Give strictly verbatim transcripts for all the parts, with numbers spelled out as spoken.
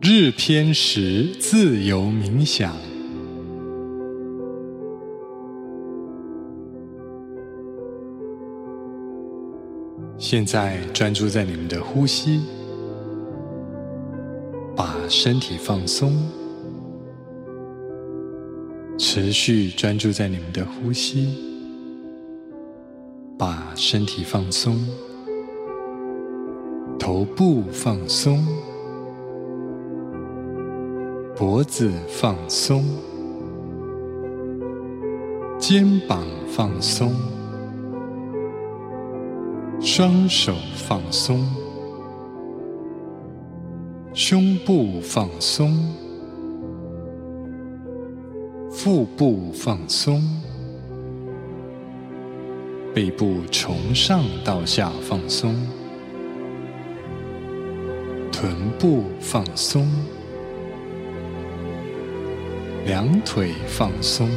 日偏食自由冥想。现在专注在你们的呼吸，把身体放松，持续专注在你们的呼吸，把身体放松，头部放松，脖子放松，肩膀放松，双手放松，胸部放松，腹部放松，背部从上到下放松，臀部放松，两腿放松，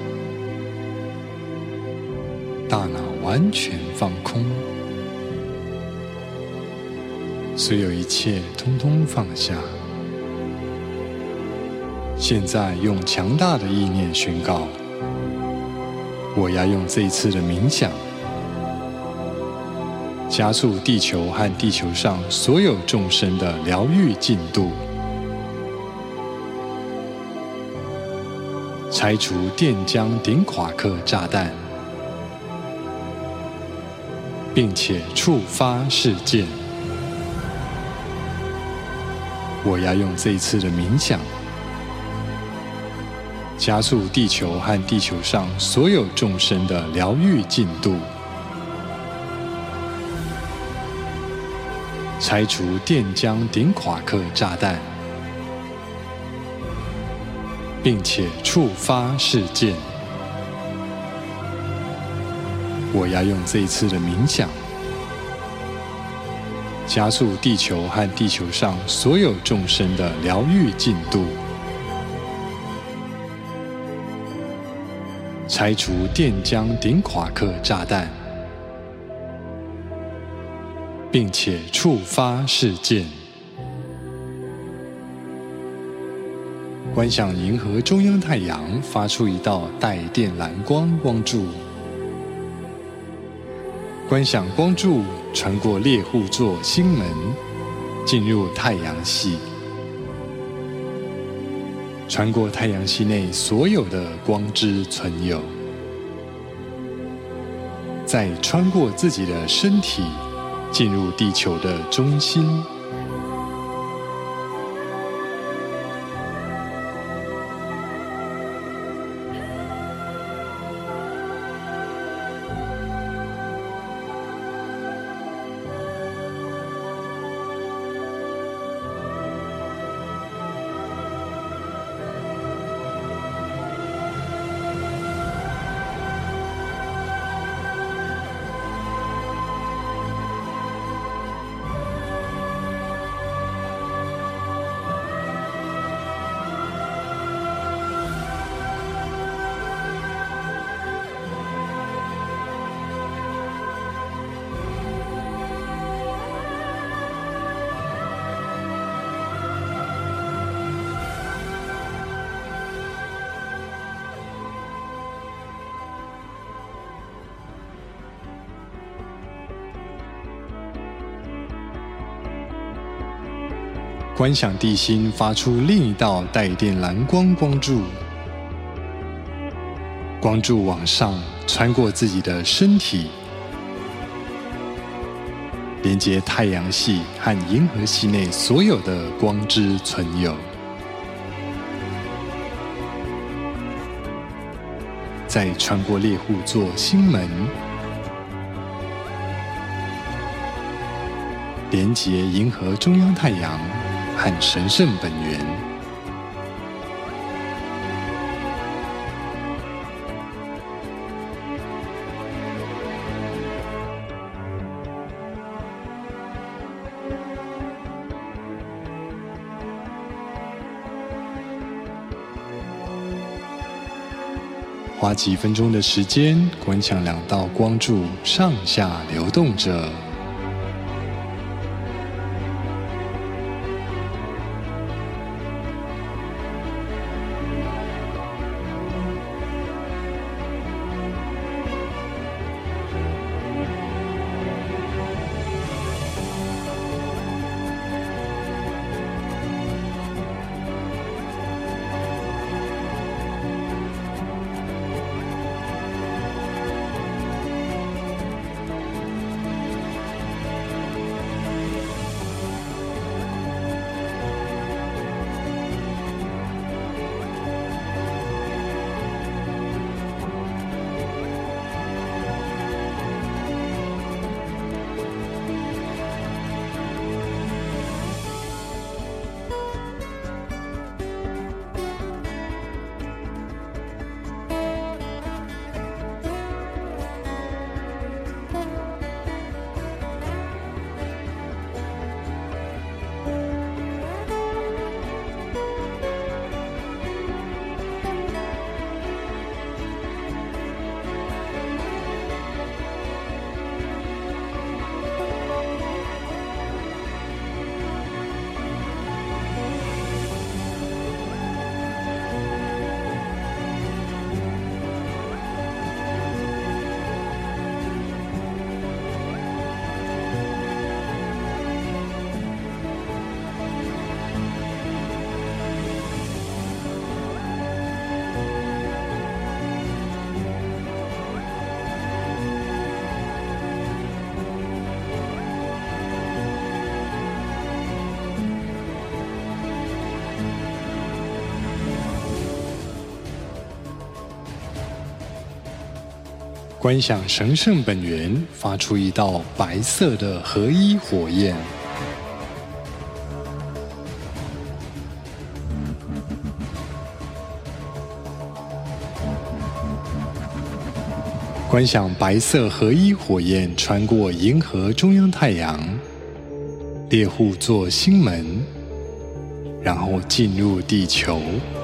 大脑完全放空，所有一切通通放下。现在用强大的意念宣告，我要用这一次的冥想加速地球和地球上所有众生的疗愈进度，拆除电浆顶夸克炸弹，并且触发事件。我要用这一次的冥想加速地球和地球上所有众生的疗愈进度，拆除电浆顶夸克炸弹，并且触发事件。我要用这一次的冥想加速地球和地球上所有众生的疗愈进度，拆除电浆顶夸克炸弹，并且触发事件。观想银河中央太阳发出一道带电蓝光光柱，观想光柱穿过猎户座星门，进入太阳系，穿过太阳系内所有的光之存有，再穿过自己的身体，进入地球的中心。观想地心发出另一道带电蓝光光柱，光柱往上穿过自己的身体，连接太阳系和银河系内所有的光之存有，再穿过猎户座星门，连接银河中央太阳和神圣本源。花几分钟的时间，观想两道光柱上下流动着。 观想神圣本源发出一道白色的合一火焰。观想白色合一火焰穿过银河中央太阳、猎户座星门，然后进入地球。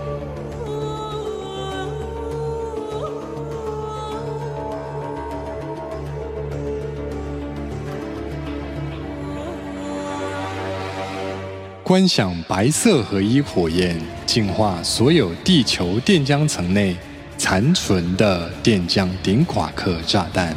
观想白色合一火焰净化所有地球电浆层内残存的电浆顶夸克炸弹。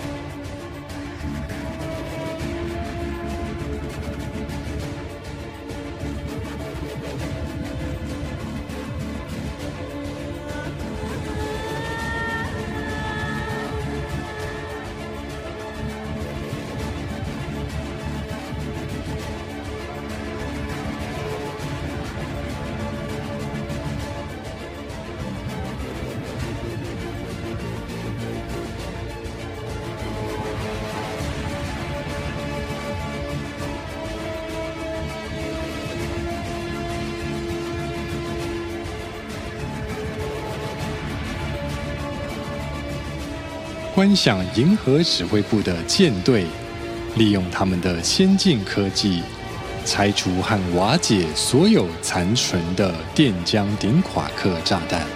观想银河指挥部的舰队，利用他们的先进科技，拆除和瓦解所有残存的电浆顶夸克炸弹。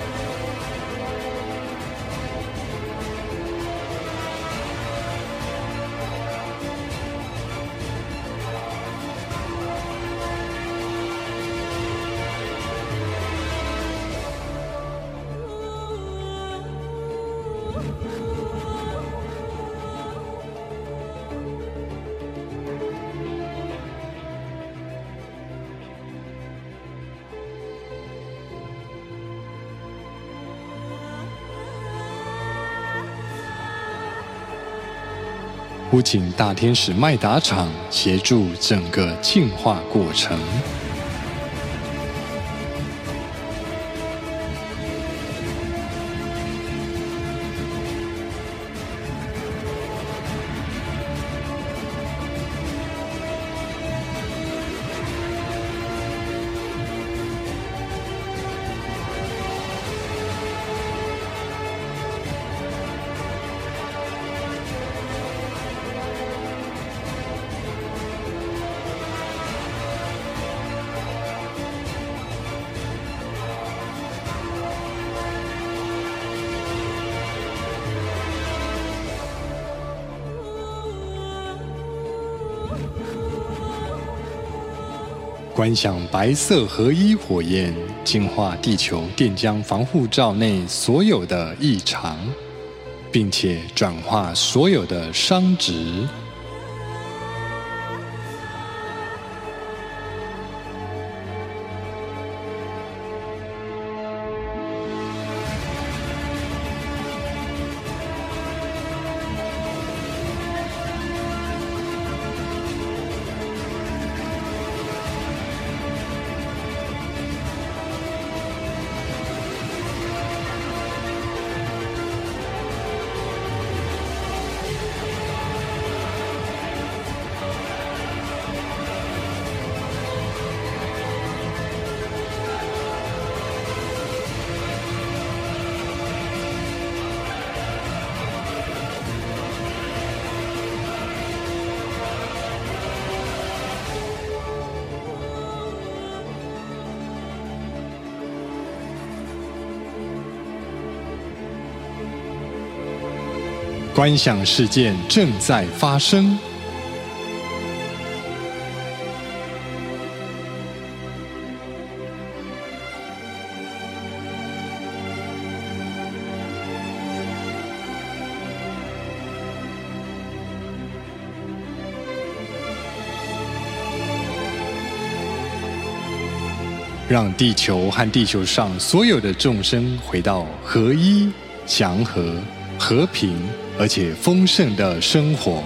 呼请大天使麦达场协助整个净化过程。观想白色合一火焰净化地球电浆防护罩内所有的异常，并且转化所有的熵值。观想事件正在发生。让地球和地球上所有的众生回到合一、祥和、和平而且丰盛的生活。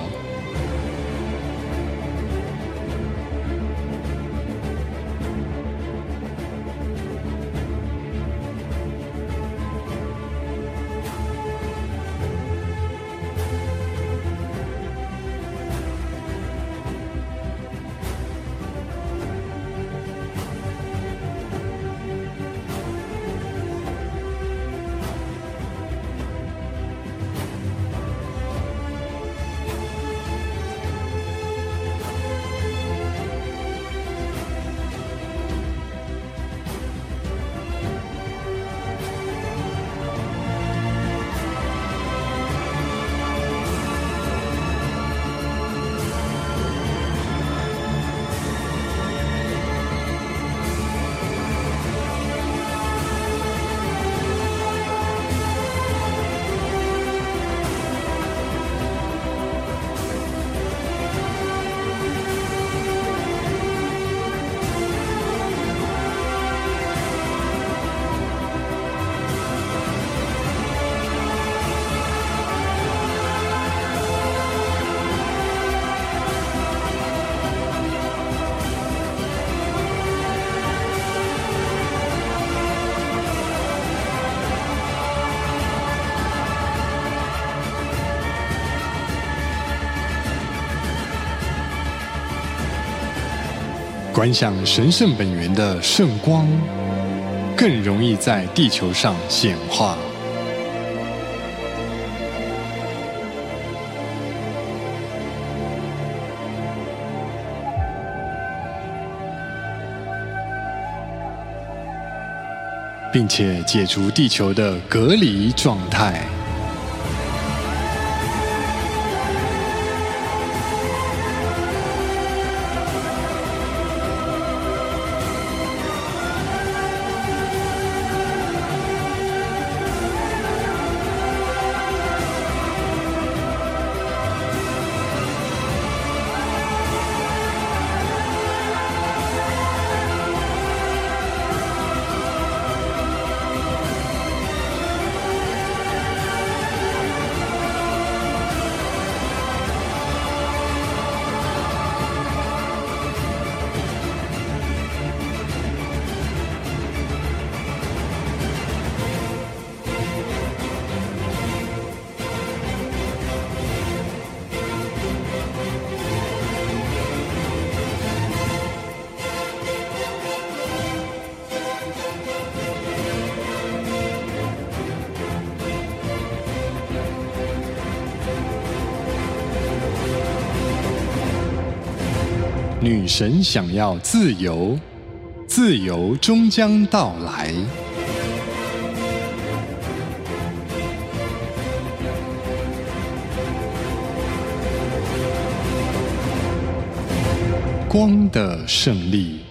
观想神圣本源的圣光，更容易在地球上显化。并且解除地球的隔离状态。女神想要自由，自由终将到来。光的胜利。